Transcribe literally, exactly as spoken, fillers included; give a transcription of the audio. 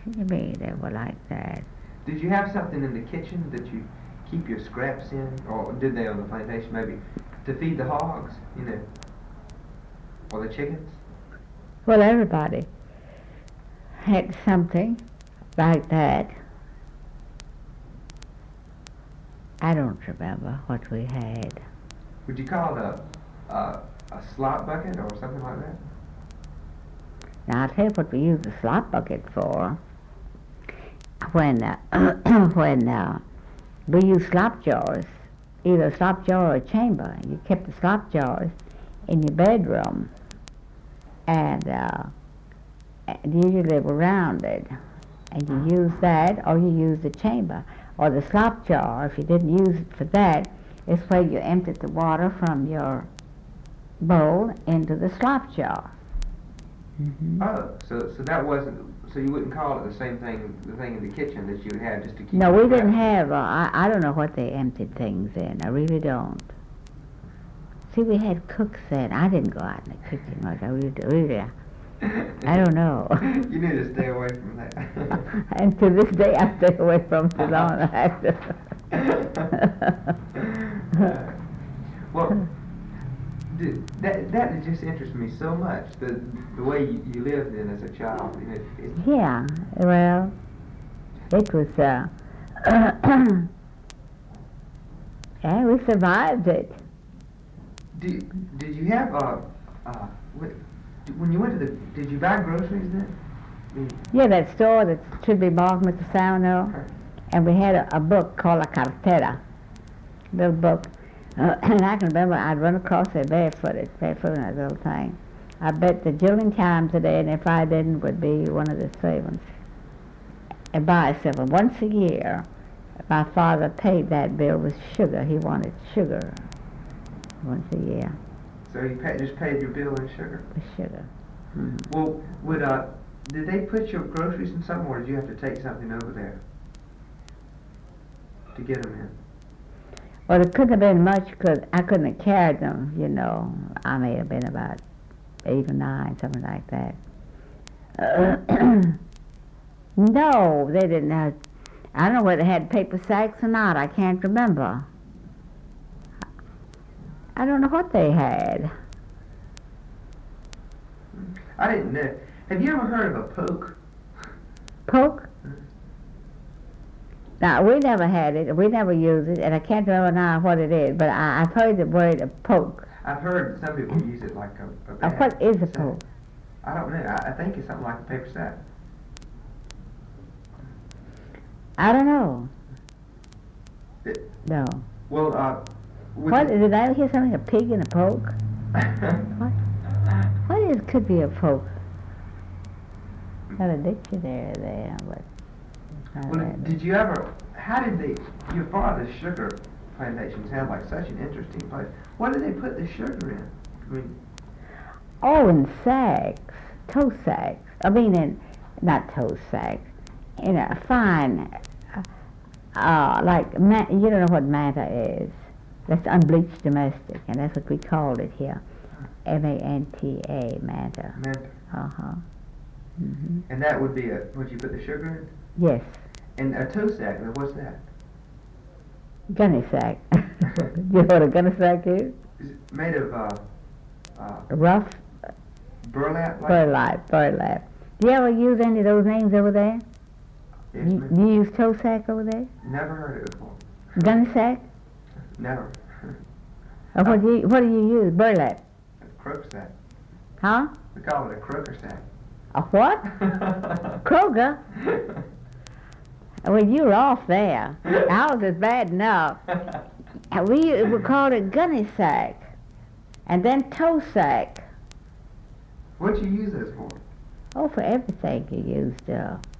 What do you mean they were like that? Did you have something in the kitchen that you keep your scraps in, or did they on the plantation maybe, to feed the hogs, you know, or the chickens? Well, everybody had something like that. I don't remember what we had. Would you call it a, a, a slop bucket or something like that? Now, I'll tell you what we used the slop bucket for. When, uh, when uh, we used slop jars, either a slop jar or a chamber, you kept the slop jars in your bedroom, and, uh, and usually they were rounded, and you used that, or you used the chamber. Or the slop jar, if you didn't use it for that, is where you emptied the water from your bowl into the slop jar. Mm-hmm. Oh, so so that wasn't, so you wouldn't call it the same thing, the thing in the kitchen that you would have just to keep... No, we didn't have, uh, I, I don't know what they emptied things in, I really don't. See, we had cooks then, I didn't go out in the kitchen much, I really, really I don't know. You need to stay away from that. And to this day I stay away from it as long as I have to. uh, well, Dude, that that just interests me so much. The the way you, you lived then as a child. You know, it, yeah. Well, it was. Uh, yeah, we survived it. Did did you have uh uh when you went to the did you buy groceries then? I mean, yeah, that store that should be marked Mister Sano, okay. And we had a, a book called La Cartera, little book. Uh, and I can remember I'd run across it barefooted, barefooted in that little thing. I bet the jillion times a day, and if I didn't, would be one of the servants. And buy something. Once a year, my father paid that bill with sugar. He wanted sugar once a year. So you pay, just paid your bill in sugar? With sugar. Mm-hmm. Well, would uh, did they put your groceries in something, or did you have to take something over there to get them in? Well, it couldn't have been much because I couldn't have carried them, you know. I may have been about eight or nine, something like that. Uh, no, they didn't have, I don't know whether they had paper sacks or not. I can't remember. I don't know what they had. I didn't know. Have you ever heard of a poke? Poke? Now, we never had it, we never used it, and I can't remember now what it is, but I, I've heard the word a poke. I've heard some people use it like a, a Uh, bag. what is a sack. poke? I don't know. I, I think it's something like a paper sack. I don't know. It, No. well, uh... What, did I hear something, a pig and a poke? What? What is, could be a poke? Got a dictionary there, but... Well, did you ever, how did they, your father's sugar plantation sounds like such an interesting place. What did they put the sugar in? I mean, oh, in sacks, toe sacks. I mean, in, not toe sacks, in a fine, uh, uh, like, ma- you don't know what manta is. That's unbleached domestic, and that's what we called it here. M A N T A, manta. Manta. Uh-huh. Mm-hmm. And that would be a, what you put the sugar in? Yes. And a toe sack, what's that? Gunny sack. You know what a gunny sack is? Is it made of, uh, uh, Rough burlap? Like burlap, burlap. Do you ever use any of those names over there? Yes, you, ma'am. you use toe sack over there? Never heard it before. Gunny sack? Never. Or what do you, what do you use? Burlap? A crook sack. Huh? We call it a croaker sack. A what? Kroger? Well, you were off there. Ours is bad enough. We we called it gunny sack, and then toe sack. What'd you use those for? Oh, for everything you used. Uh,